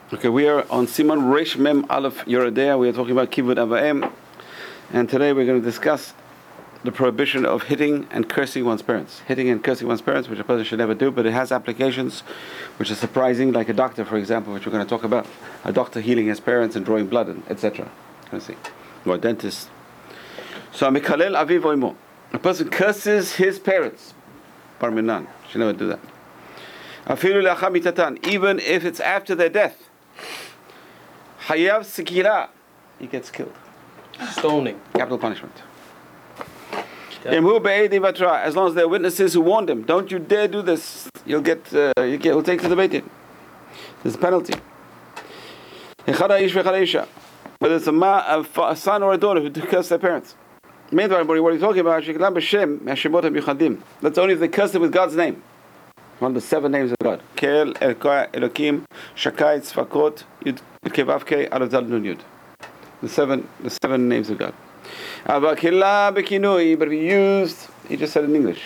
Okay, we are on Siman Resh Mem Aleph Yoredea. We are talking about Kivud Avayim, and today we're going to discuss the prohibition of hitting and cursing one's parents. Hitting and cursing one's parents, which a person should never do, but it has applications which are surprising, like a doctor, for example, which we're going to talk about. A doctor healing his parents and drawing blood, etc. Let's see. Or a dentist. So, Mikalel Aviv Oimo. A person curses his parents. Bar Minan. Should never do that. Afilu Lacha Mitatan. Even if it's after their death. Hayav Sikira. He gets killed. Stoning. Capital punishment. As long as there are witnesses who warned him, don't you dare do this. He'll take to the Beit Din. There's a penalty. Whether it's a son or a daughter who curse their parents. Meanwhile, what are you talking about? That's only if they curse it with God's name. One of the 7 names of God. Kel, Elkoa, Elokim, Shakai, Tzvakot, Yud Kevavke, Arazal Nun Yud. The seven names of God. But if he just said in English.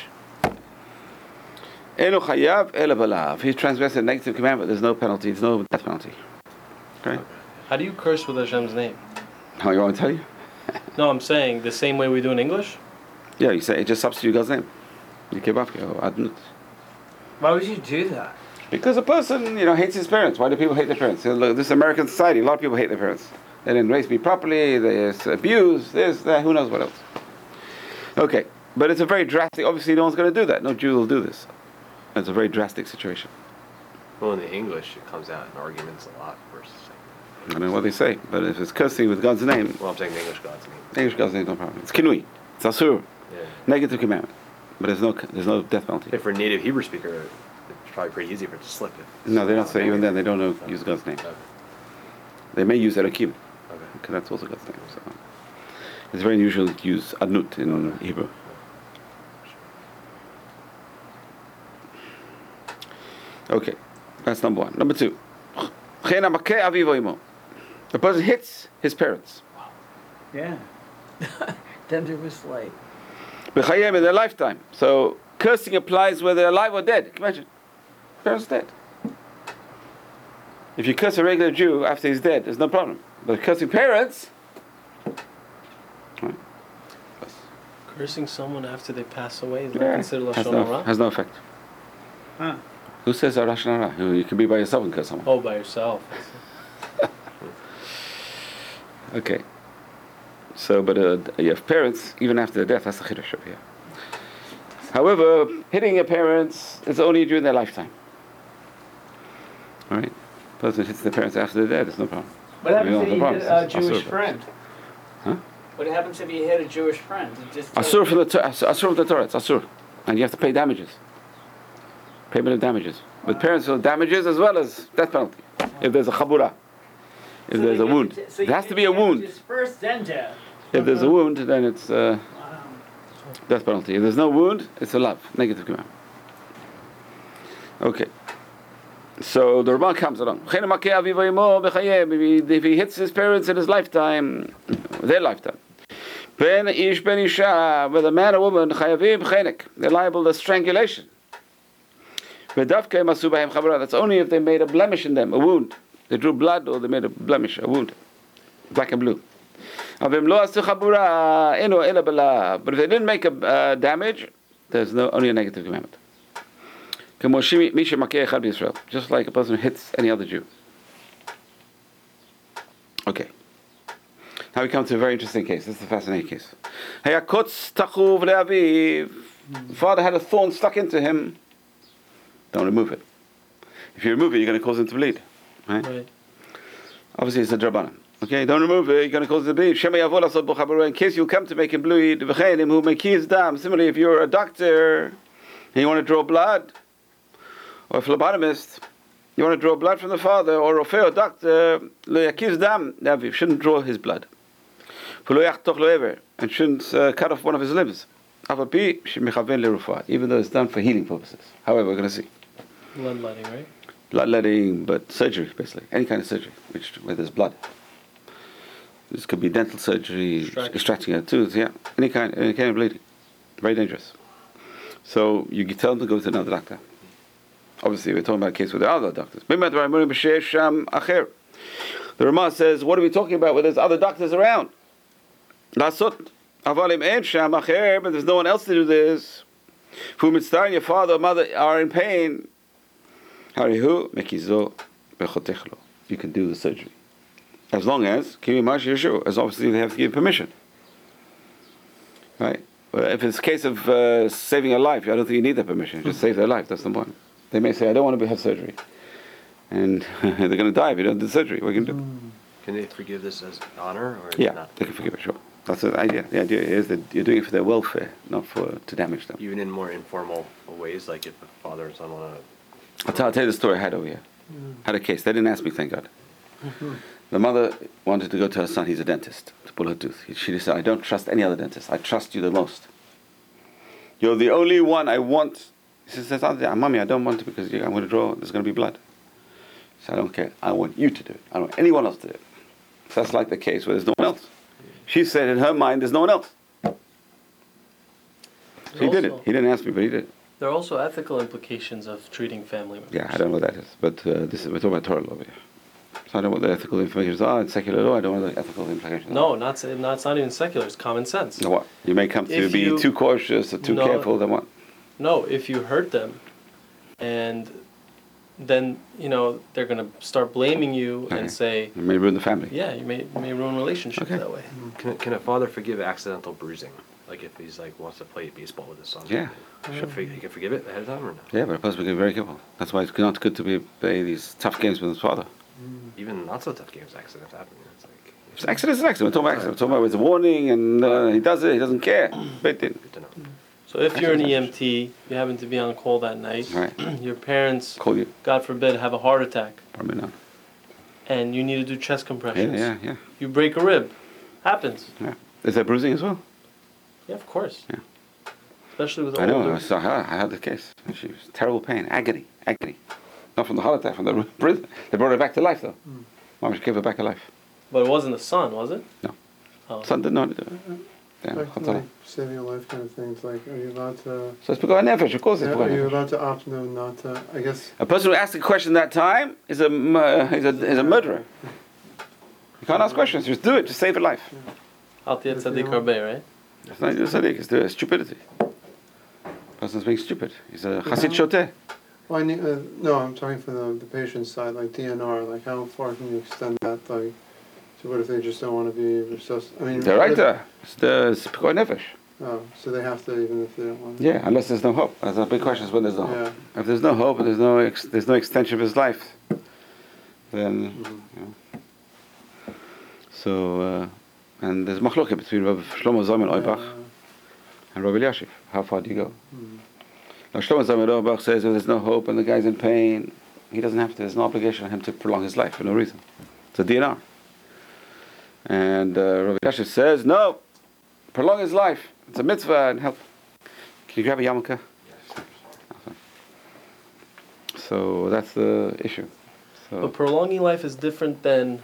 If he transgressed a negative commandment, there's no penalty, there's no death penalty. Okay? How do you curse with Hashem's name? How you want me to tell you? No, I'm saying the same way we do in English? Yeah, you say it just substitute God's name. Yikevavke or Adnut. Why would you do that? Because a person, hates his parents. Why do people hate their parents? Look, this American society, a lot of people hate their parents. They didn't raise me properly, there's abuse, this, that, who knows what else. Okay, but it's a very drastic, obviously no one's going to do that. No Jew will do this. It's a very drastic situation. Well, in the English, it comes out in arguments a lot versus... I don't know what they say, but if it's cursing with God's name... Well, I'm saying the English God's name. English God's name, no problem. It's kinui. It's asur. Yeah. Negative commandment. But there's no death penalty. If for a native Hebrew speaker, it's probably pretty easy for it to slip it. No, they don't say, even then, they don't use God's name. Okay. They may use Elokim. Okay. Because that's also God's name. So it's very unusual to use Adnut in Hebrew. Okay, that's number 1. Number 2. The person hits his parents. Yeah. Then there was like... in their lifetime. So cursing applies whether they're alive or dead. Can you imagine? Parents dead. If you curse a regular Jew after he's dead, there's no problem. But cursing parents... Right. Cursing someone after they pass away is not considered Lashon Hara? Has no effect. Huh. Who says Lashon Hara? You can be by yourself and curse someone. Oh, by yourself. Okay. So, but you have parents, even after their death, that's the chiddush over here. However, hitting your parents is only during their lifetime. Alright? Person hits their parents after they're dead, there's no problem. What happens if you hit a Jewish Asur. friend? Huh? What happens if you hit a Jewish friend? Asur from the Torah, it's Asur. And you have to pay damages. Payment of damages. With parents, so damages as well as death penalty. If there's a chabura. If there's a wound. There has to be a wound. First, then death. If there's a wound, then it's death penalty. If there's no wound, it's a lav, negative command. Okay. So the Ramban comes along. If he hits his parents in his lifetime, their lifetime. Ben ish ben isha, whether man or woman, they're liable to strangulation. That's only if they made a blemish in them, a wound. They drew blood or they made a blemish, a wound. Black and blue. But if they didn't make a damage, there's only a negative commandment. Just like a person who hits any other Jew. Okay. Now we come to a very interesting case. This is a fascinating case. The father had a thorn stuck into him. Don't remove it. If you remove it, you're going to cause him to bleed. Right? Obviously, it's a drabanan. Okay, don't remove it, you're going to cause him to bleed. In case you come to make him bleed, similarly, if you're a doctor and you want to draw blood, or a phlebotomist, you want to draw blood from the father, or a doctor, you shouldn't draw his blood. And shouldn't cut off one of his limbs. Even though it's done for healing purposes. However, we're going to see. Bloodletting, right? Bloodletting, but surgery, basically. Any kind of surgery where there's blood. This could be dental surgery, extracting a tooth, any kind of bleeding. Very dangerous. So you can tell them to go to another doctor. Obviously, we're talking about a case with the other doctors. The Ramah says, what are we talking about where there's other doctors around? But there's no one else to do this. Your father or mother are in pain. You can do the surgery. As long as, as obviously they have to give permission. Right? Well, if it's a case of saving a life, I don't think you need that permission. Just save their life, that's the point. They may say, I don't want to have surgery. And they're going to die if you don't do the surgery. What are you going to do? Can they forgive this as honor or Yeah, not? they can forgive it, sure. That's the idea. The idea is that you're doing it for their welfare, not to damage them. Even in more informal ways, like if a father and son want to... I'll tell you the story I had over here. Had a case. They didn't ask me, thank God. The mother wanted to go to her son, he's a dentist, to pull her tooth. She said, I don't trust any other dentist. I trust you the most. You're the only one I want. She says, Mommy, I don't want to because I'm going to draw, there's going to be blood. She said, I don't care. I want you to do it. I don't want anyone else to do it. So that's like the case where there's no one else. She said in her mind, there's no one else. So he did it. He didn't ask me, but he did it. There are also ethical implications of treating family members. Yeah, I don't know what that is. But we're talking about Torah law here. So I don't know what the ethical implications are. In secular law, I don't know what the ethical implications are. No, it's not even secular. It's common sense. No, what? You may come to be too cautious or too careful, then what? No, if you hurt them, and then, they're going to start blaming you and say... You may ruin the family. Yeah, you may ruin relationships that way. Can a father forgive accidental bruising? Like if he's wants to play baseball with his son? Yeah. He can forgive it ahead of time or no? Yeah, but a person can be very careful. That's why it's not good to play these tough games with his father. Even not so tough games, accidents happen. It's accident is an accident. We're talking about accident. We're talking about it's a warning and he does it, he doesn't care. But Good to know. So if you're an EMT, you happen to be on call that night, right. your parents, Call you. God forbid, have a heart attack, Probably not. and you need to do chest compressions. Yeah. You break a rib. Happens. Yeah. Is there bruising as well? Yeah, of course. Yeah. Especially with I know. older. I had the case. She was terrible pain, agony. Not from the heart attack, from the prison. They brought her back to life though. Mom, she gave her back to life. But it wasn't the son, was it? No. Oh. Son didn't know how to do it. Yeah, Like saving a life kind of things. Like, are you allowed to? so it's because of nefesh, of course. It's Are you allowed to opt no, not to? I guess. A person who asks a question that time is a murderer. You can't ask questions. Just do it. Just save a life. Al Tiyat Tzaddik Harbe, right? It's not even tzaddik. It's stupidity. Person's being stupid. He's a chassid shoteh. Well, I need, no, I'm talking from the patient side, like DNR. Like, how far can you extend that? Like, so what if they just don't want to be resuscitated? I mean, They're right there. It's pekoi nefesh. Oh, so they have to even if they don't want to. Yeah, unless there's no hope. That's a big question. Is when there's no hope. Yeah. If there's no hope and there's no extension of his life, then so and there's machloket between Rabbi Shlomo Zalman Auerbach and Rabbi Elyashiv. How far do you go? Now Shlomo Zalman Auerbach says if there's no hope and the guy's in pain, he doesn't have to. There's no obligation on him to prolong his life for no reason. It's a DNR. And Rabbi Elyashiv says no, prolong his life. It's a mitzvah and help. Can you grab a yarmulke? So that's the issue. So But prolonging life is different than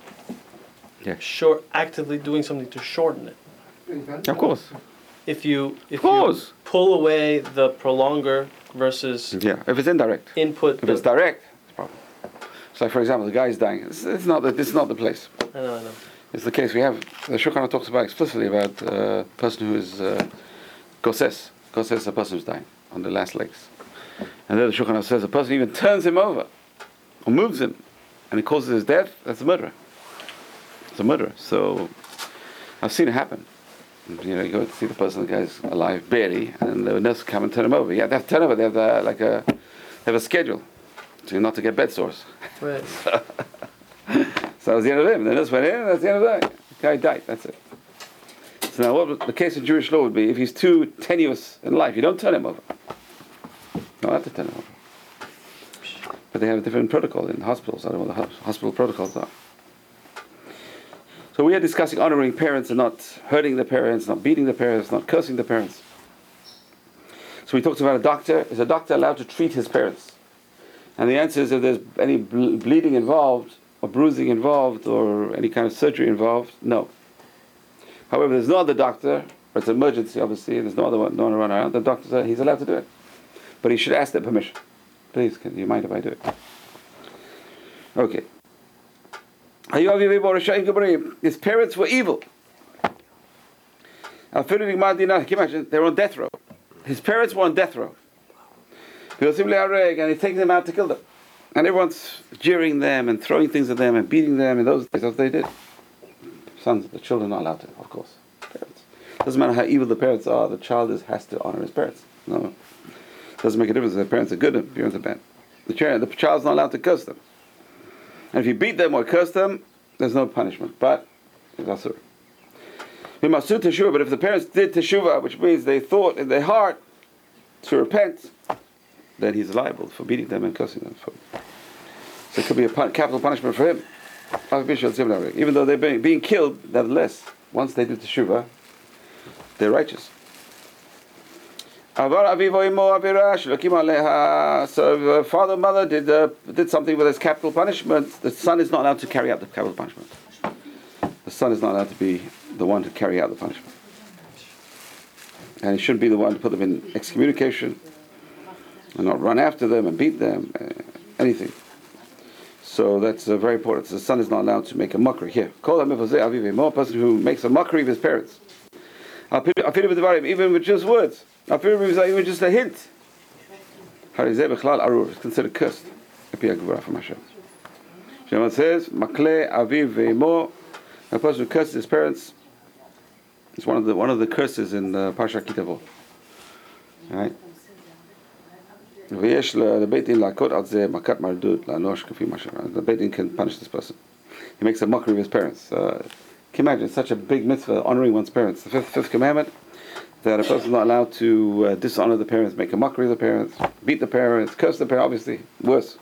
actively doing something to shorten it. of course. If you pull away the prolonger versus Yeah, if it's indirect. input. If it's direct, it's a problem. So, for example, the guy's dying. It's not the place. I know. It's the case we have. The Shulchan Aruch talks about explicitly about a person who is goses. Goses is a person who's dying on the last legs. And then the Shulchan Aruch says a person even turns him over or moves him and it causes his death. That's a murderer. It's a murderer. So I've seen it happen. You go to see the person, the guy's alive barely, and the nurse come and turn him over. Yeah, they have to turn over. They have they have a schedule, so not to get bed sores. Right. So that was the end of him. The nurse went in, and that's the end of that. The guy died. That's it. So now, what the case in Jewish law would be if he's too tenuous in life, you don't turn him over. You don't have to turn him over. But they have a different protocol in hospitals. I don't know what the hospital protocols are. So we are discussing honoring parents and not hurting the parents, not beating the parents, not cursing the parents. So we talked about a doctor. Is a doctor allowed to treat his parents? And the answer is if there's any bleeding involved, or bruising involved, or any kind of surgery involved, no. However, there's no other doctor, or it's an emergency obviously, and there's no one around, the doctor, he's allowed to do it. But he should ask their permission. Please, do you mind if I do it? Okay. His parents were evil. Can you imagine? They were on death row. His parents were on death row. And he's taking them out to kill them. And everyone's jeering them and throwing things at them and beating them. In those days, that's what they did. Sons, the children are not allowed to, of course. Parents. Doesn't matter how evil the parents are, the child has to honor his parents. No. Doesn't make a difference if their parents are good or their parents are bad. The child's not allowed to curse them. And if you beat them or curse them, there's no punishment. But it's asur. We must do teshuvah, but if the parents did teshuvah, which means they thought in their heart to repent, then he's liable for beating them and cursing them. So it could be a capital punishment for him. Even though they're being killed, nevertheless, once they do teshuvah, they're righteous. So father and mother did something with his capital punishment. The son is not allowed to carry out the capital punishment. The son is not allowed to be the one to carry out the punishment. And he shouldn't be the one to put them in excommunication and not run after them and beat them, anything. So that's very important. So the son is not allowed to make a mockery here. A person who makes a mockery of his parents. Even with just words. Even just a hint. It's considered cursed. Shemot says, Makle aviv ve'imo. A person who curses his parents. It's one of the curses in Parsha Kitavo. Right? The Beit Din can punish this person. He makes a mockery of his parents. Can you imagine such a big mitzvah, honoring one's parents? The fifth commandment, that a person is not allowed to dishonor the parents, make a mockery of the parents, beat the parents, curse the parents, obviously, worse.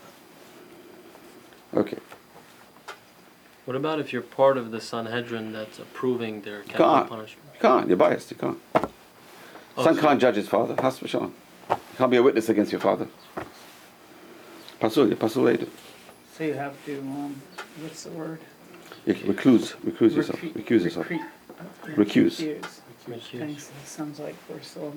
Okay. What about if you're part of the Sanhedrin that's approving their capital punishment? You can't. You're biased. You can't. Son can't judge his father. Has to be shown. You can't be a witness against your father. Pasul later. So you have to, what's the word? Recuse yourself. Recuse yourself. Recuse. Thanks. It sounds like we're still.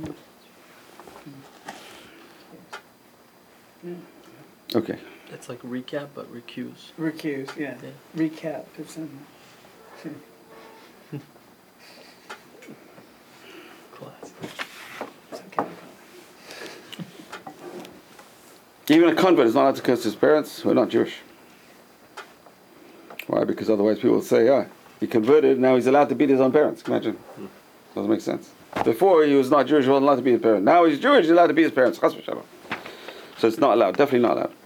Okay. It's like recap, but recuse. Recuse, yeah. Recap. It's in. Class. It's okay. Even a convert is not allowed to curse his parents who are not Jewish. Why? Because otherwise people will say, he converted, now he's allowed to beat his own parents. Imagine. Doesn't make sense. Before he was not Jewish, he wasn't allowed to beat his parents. Now he's Jewish, he's allowed to beat his parents. So it's not allowed, definitely not allowed.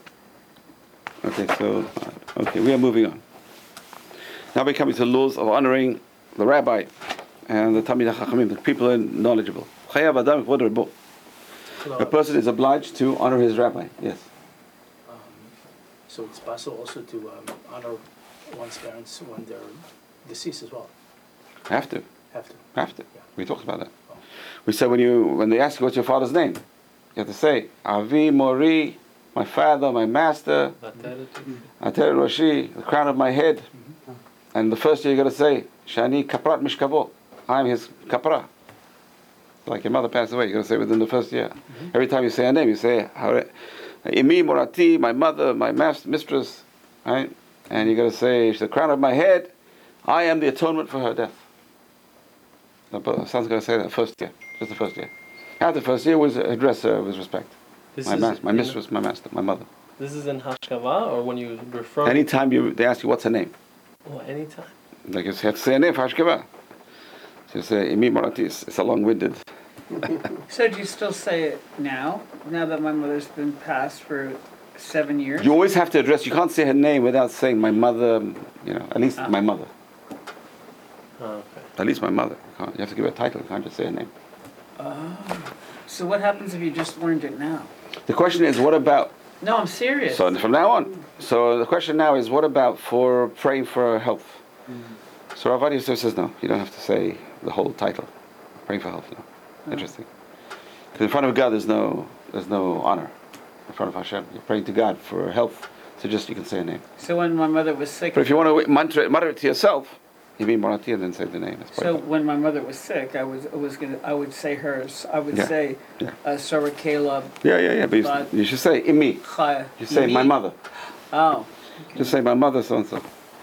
Okay, we are moving on. Now we're coming to the laws of honoring the rabbi and the Talmidei Chachamim, the people who are knowledgeable. A person is obliged to honor his rabbi. Yes. So it's possible also to honor one's parents when they're deceased as well. Have to. Yeah. We talked about that. We said when they ask you what's your father's name, you have to say Avi Mori, my father, my master, Ater Roshi, the crown of my head. And the first year you got to say Shani Kaprat Mishkavo, I'm his kapra. Like your mother passed away, you got to say within the first year. Every time you say a name, you say Imi Morati, my mother, my mistress, right? And you got to say the crown of my head, I am the atonement for her death. The son's going to say that first year, just the first year. After the first year, was address her with respect. My mistress, my master, my mother. This is in Hashkava, or when you refer. Anytime they ask you what's her name. Oh, anytime. Like you have to say a name for Hashkava. So you say Imi Morati. It's a long-winded. So do you still say it now? Now that my mother's been passed for 7 years? You always have to address. You can't say her name without saying my mother. At least my mother. Oh, okay. At least my mother. You have to give her a title. You can't just say her name. So what happens if you just learned it now? The question is, what about? No, I'm serious. So from now on. So the question now is, what about for praying for her health? So Rav Ovadia says no. You don't have to say the whole title. Praying for health. No. Interesting. Because in front of God, there's no honor. In front of Hashem, you're praying to God for health. So just you can say a name. So when my mother was sick. But if you want to mutter it to yourself, Yemi Morati, and then say the name. That's So probably when my mother was sick, I would say hers. I would Yeah, say, yeah. Sarah Caleb yeah. But But- you should say Imi. Chaya. You say my mother. Oh. Just say my mother, so and so.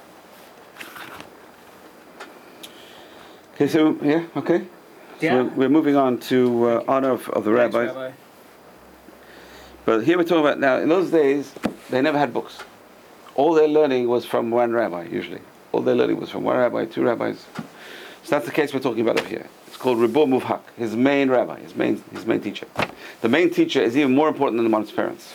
Okay, so yeah, okay. So Yeah. we're moving on to honor of the Thanks, rabbis. Rabbi. But here we're talking about now. In those days, they never had books. All their learning was from one rabbi, usually. All their learning was from one rabbi, two rabbis. So that's the case we're talking about over here. It's called Ribbo Muvhak, his main rabbi, his main teacher. The main teacher is even more important than one's parents.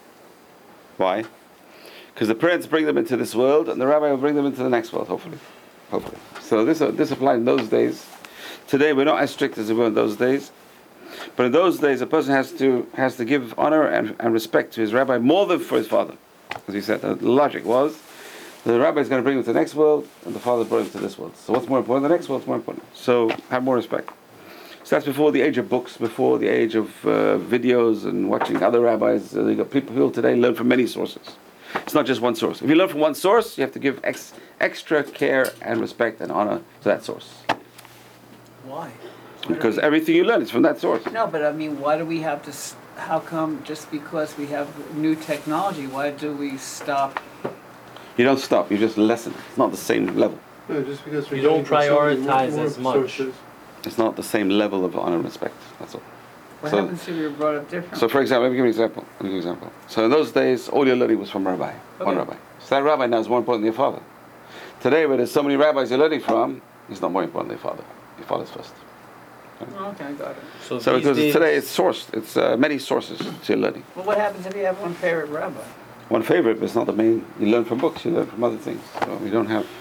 Why? Because the parents bring them into this world, and the rabbi will bring them into the next world, hopefully. So this applied in those days. Today we're not as strict as we were in those days. But in those days, a person has to give honor and respect to his rabbi more than for his father. As we said, the logic was, the rabbi is going to bring him to the next world, and the father brought him to this world. So what's more important? The next world's more important. So have more respect. So that's before the age of books, before the age of videos and watching other rabbis. You got people today learn from many sources. It's not just one source. If you learn from one source, you have to give extra care and respect and honor to that source. Why? Because everything you learn is from that source. No, but I mean, why do we have to? How come just because we have new technology, why do we stop? You don't stop, you just lessen. It's not the same level. No, just because we're You don't getting so many prioritize more as much. sources. It's not the same level of honor and respect. That's all. What So- happens if you're brought up differently? So for example, let me give you an example. So in those days, all your learning was from rabbi, one Okay. rabbi. So that rabbi now is more important than your father. Today, where there's so many rabbis you're learning from, he's not more important than your father. Your father's first. Okay, got it. So these because days, today it's sourced, it's many sources to your learning. Well, what happens if you have one favorite rabbi? One favorite, but it's not the main. You learn from books, you learn from other things. So we don't have.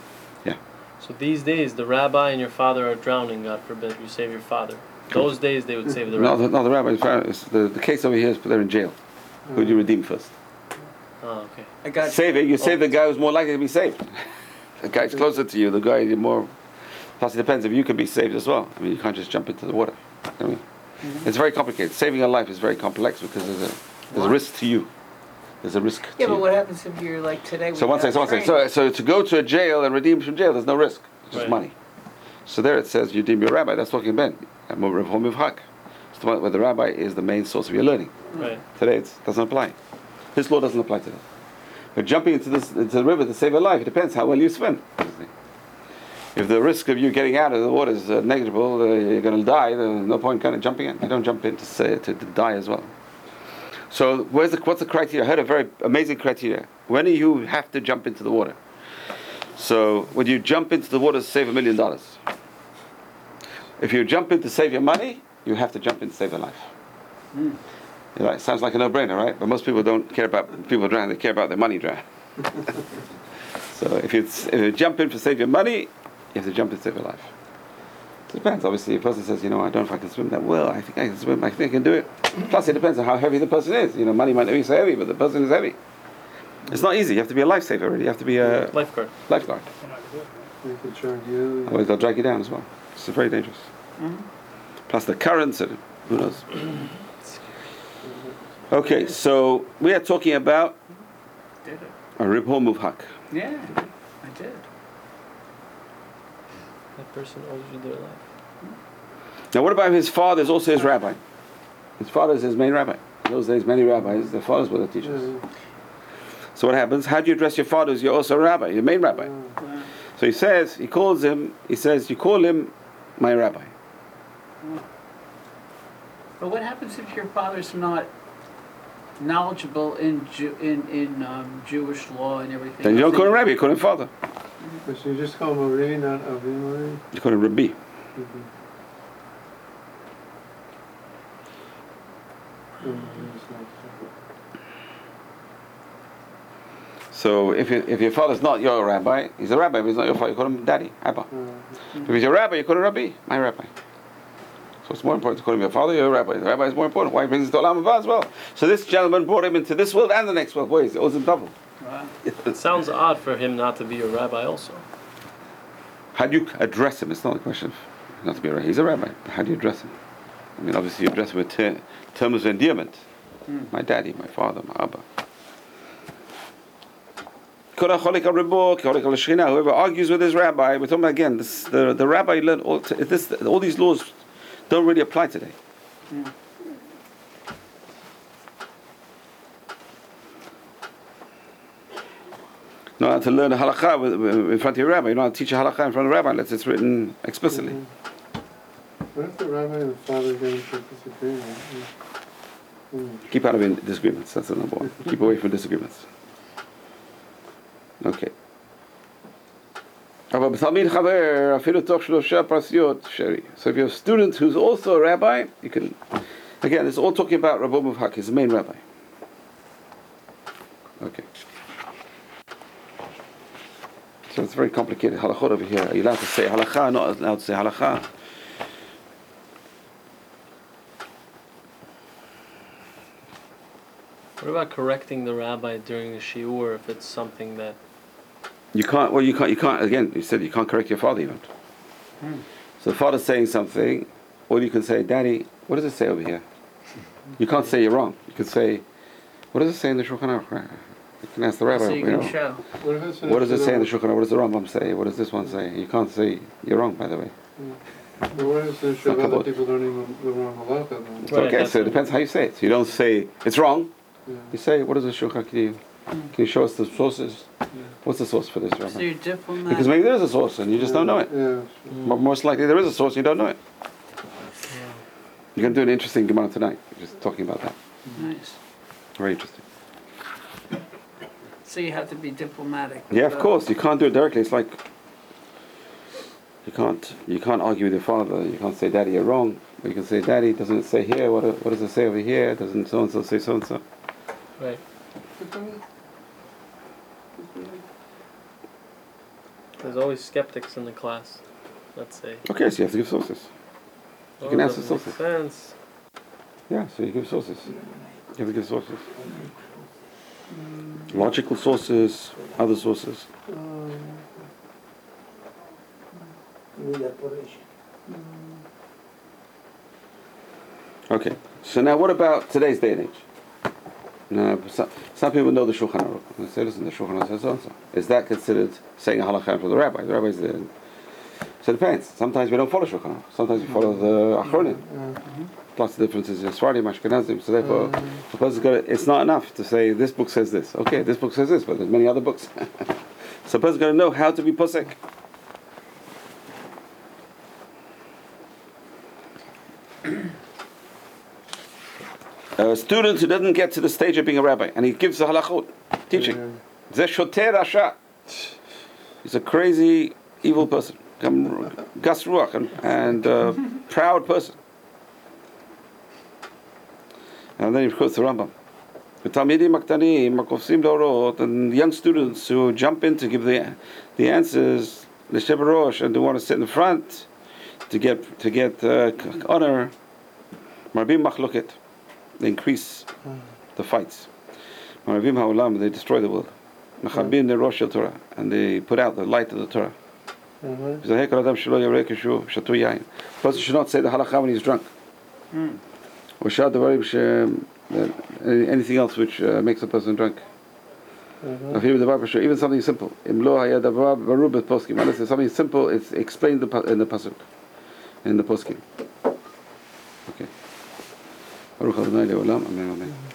So these days, the rabbi and your father are drowning. God forbid you save your father. Those days, they would save the No, rabbi. the rabbi. The case over here is they're in jail. Who do you redeem first? Oh, okay. I got Save it. You save the guy who's more likely to be saved. The guy's closer to you. The guy you're more. Plus, it depends if you can be saved as well. I mean, you can't just jump into the water. I mean, it's very complicated. Saving a life is very complex because there's a risk to you. There's a risk. Yeah, to but you. what happens if you're like today? So one second. So to go to a jail and redeem from jail, there's no risk. It's just Right. money. So there it says you redeem your rabbi. That's talking about Rav Mivhak. It's the one where the rabbi is the main source of your learning. Right. Today it doesn't apply. This law doesn't apply today. But jumping into the river to save a life, it depends how well you swim. If the risk of you getting out of the water is negligible, you're going to die. There's no point kind of jumping in. You don't jump in to die as well. So what's the criteria? I heard a very amazing criteria. When do you have to jump into the water? So when you jump into the water to save $1 million. If you jump in to save your money, you have to jump in to save your life. You're right, sounds like a no-brainer, right? But most people don't care about people drown; they care about their money drown. So if you jump in to save your money, you have to jump in to save your life. It depends. Obviously, if a person says, I don't know if I can swim that well. I think I can swim. I think I can do it. Plus, it depends on how heavy the person is. Money might not be so heavy, but the person is heavy. It's not easy. You have to be a lifesaver already. You have to be a Lifeguard. lifeguard. They could drag you. Otherwise, they'll drag you down as well. It's very dangerous. Plus the currents, and who knows. Okay, so we are talking about Did it? a Ribbo Muvhak. Yeah, I did. That person owes you their life. Now, what about his father is also his rabbi? His father is his main rabbi. In those days, many rabbis, their fathers were the teachers. So what happens? How do you address your father as you're also a rabbi, your main rabbi? So he says, you call him my rabbi. But what happens if your father's not knowledgeable in Jewish law and everything? Then you don't call him rabbi, you call him father. But you just call him Ari, not Avimari. You call him rabbi. So if your father's not your rabbi, he's a rabbi, but he's not your father, you call him daddy, Abba. If he's your rabbi, you call him rabbi, my rabbi. So it's more important to call him your father, your rabbi. The rabbi is more important. Why he brings it to Olam Haba as well? So this gentleman brought him into this world and the next world. Boy, he owes him double. Wow. It sounds odd for him not to be a rabbi also. How do you address him? It's not a question of not to be a rabbi. He's a rabbi. But how do you address him? I mean, obviously you address him with terms of endearment. My daddy, my father, my Abba. Whoever argues with his rabbi, we're talking about again, the rabbi learned all these laws don't really apply today. You don't have to learn a halakha in front of your rabbi. You don't have to teach a halakha in front of a rabbi unless it's written explicitly. What if the rabbi and the father get into disagreement? Keep out of disagreements. That's the number one. Keep away from disagreements. Okay. So if you have a student who's also a rabbi, you can. Again, it's all talking about Rabbi Muvhak. He's the main rabbi. Okay. So it's very complicated halachot over here. Are you allowed to say halakha? Not allowed to say halakha? What about correcting the rabbi during the shiur if it's something that You can't. Well, you can't. Again, you said you can't correct your father even. So the father's saying something, or you can say, "Daddy, what does it say over here?" You can't say you're wrong. You can say, "What does it say in the Shulchan Aruch?" You can ask the rabbi. So you can show. What does it say in the Shulchan Aruch? What does the Rambam say? What does this one say? You can't say you're wrong. By the way. But what is the issue of other people learning the wrong halakha then? It's okay. So it depends how you say it. So you don't say it's wrong. Yeah. You say, "What is the Shulchan Aruch? Can you show us the sources? What's the source for this, Rabbi?" So you're diplomatic. Because maybe there is a source and you just don't know it. Yeah. Most likely there is a source, you don't know it. You're going to do an interesting Gemara tonight, just talking about that. Nice. Very interesting. So you have to be diplomatic. Yeah, of course. You can't do it directly. It's like you can't argue with your father. You can't say, "Daddy, you're wrong." But you can say, "Daddy, doesn't it say here? What does it say over here? Doesn't so and so say so and so?" right? There's always skeptics in the class. Let's say. Okay, so you have to give sources. You can ask the sources. Sense. Yeah, so you give sources. You have to give sources. Logical sources, other sources. Okay, so now what about today's day and age? Now, some people know the Shulchan Aruch. They say, "Listen, the Shulchan Aruch says so and so." Is that considered saying a halakha for the rabbi? The rabbi's there. So it depends. Sometimes we don't follow Shulchan Aruch. Sometimes we follow the Achronim. Plus the differences in Sfardim, Ashkenazim. So therefore, the person's got it's not enough to say this book says this. Okay, this book says this, but there's many other books. So the person's got to know how to be posek. A student who doesn't get to the stage of being a rabbi, and he gives the halachot, teaching. Zeh shoter rasha. He's a crazy, evil person. Gas ruach and proud person. And then he quotes the Rambam. And young students who jump in to give the answers, l'sheb rosh, and they want to sit in the front to get honor. Marbim machloket. They increase the fights. Marbim ha'olam, they destroy the world. Machabin the rosh el Torah, and they put out the light of the Torah. The person should not say the halakha when he's drunk. Anything else which makes a person drunk. Even something simple. Unless it's something simple, it's explained in the pasuk, in the poskim. Okay. Baruch Adonai le'olam. Amen. Amen.